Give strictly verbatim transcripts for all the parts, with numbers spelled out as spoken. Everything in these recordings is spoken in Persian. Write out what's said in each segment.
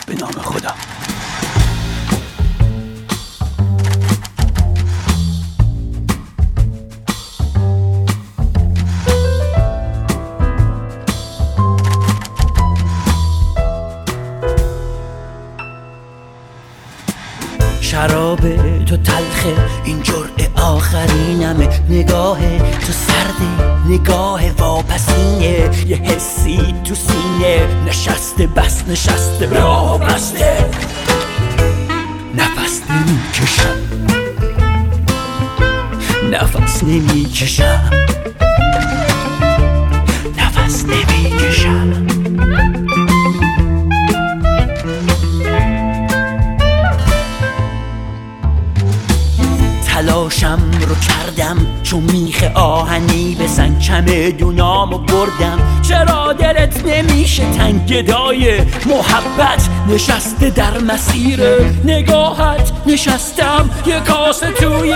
به نام خدا. شراب تو تلخه، این جرعه آخرینمه. نگاه تو سرده، نگاه واپسینه. یه حسی تو سینه نشسته، بس نشسته، راه بسته. نفس نمیکشم، نفس نمیکشم، نفس نمیکشم. تلاشم رو کردم چون میخ آهنی به سنگ، چمدونامو بردم. چرا دلت نمیشه تنگ؟ گدای محبت نشسته در مسیر نگاهت. نشستم یه کاسه توی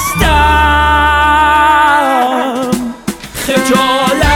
دستم، خجالت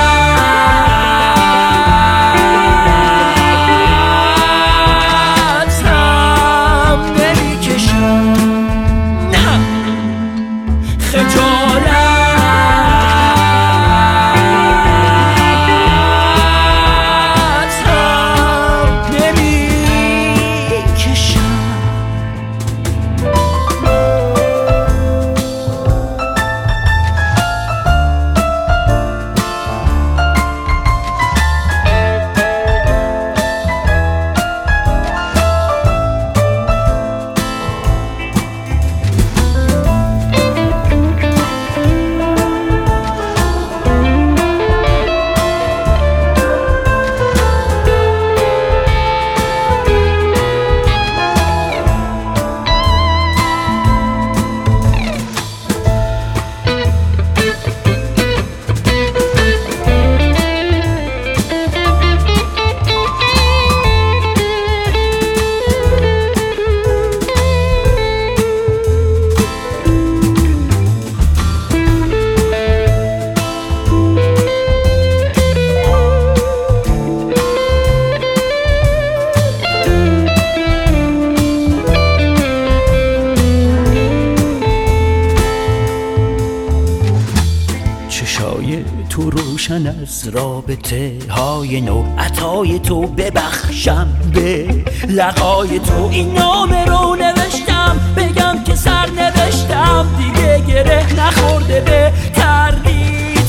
تو روشن از رابطه های نو. عطای تو ببخشم به لقای تو. این نامه رو نوشتم بگم که سر نوشتم دیگه گره نخورده به تردیدهای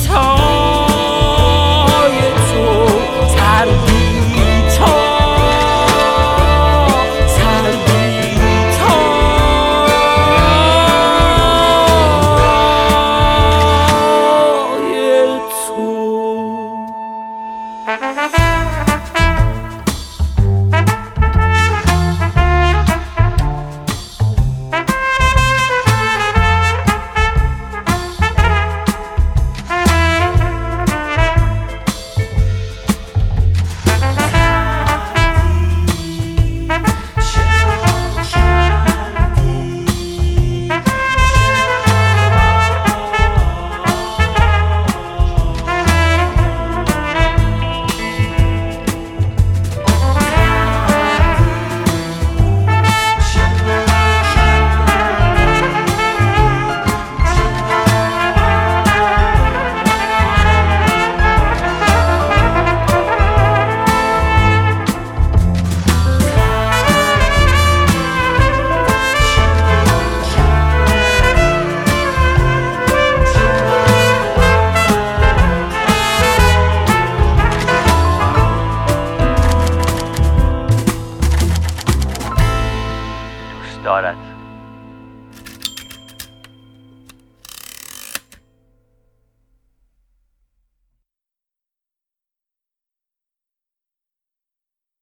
تو. تردیدها تردیدهای تو.